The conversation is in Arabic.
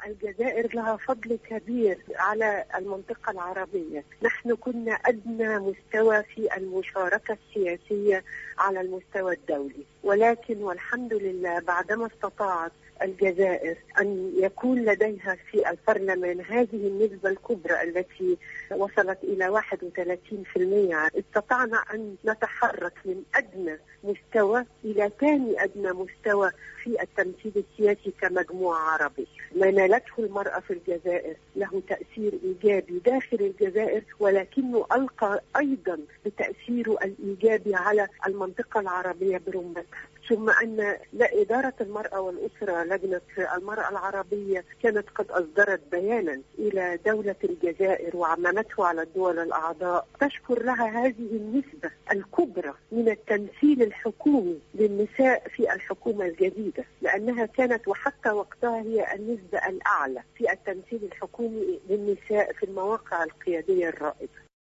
الجزائر لها فضل كبير على المنطقة العربية. نحن كنا أدنى مستوى في المشاركة السياسية على المستوى الدولي، ولكن والحمد لله بعدما استطاعت الجزائر أن يكون لديها في البرلمان هذه النسبة الكبرى التي وصلت إلى 31%، استطعنا أن نتحرك من أدنى مستوى إلى ثاني أدنى مستوى في التمثيل السياسي كمجموعة عربية. ما نالته المرأة في الجزائر له تأثير إيجابي داخل الجزائر، ولكنه ألقى أيضا بتأثيره الإيجابي على المنطقة العربية برمتها. ثم أن إدارة المرأة والأسرة لجنة المرأة العربية كانت قد أصدرت بيانا إلى دولة الجزائر وعممته على الدول الأعضاء تشكر لها هذه النسبة الكبرى من التمثيل الحكومي للنساء في الحكومة الجديدة، لأنها كانت وحتى وقتها هي النسبة الأعلى في التمثيل الحكومي للنساء في المواقع القيادية الرائدة.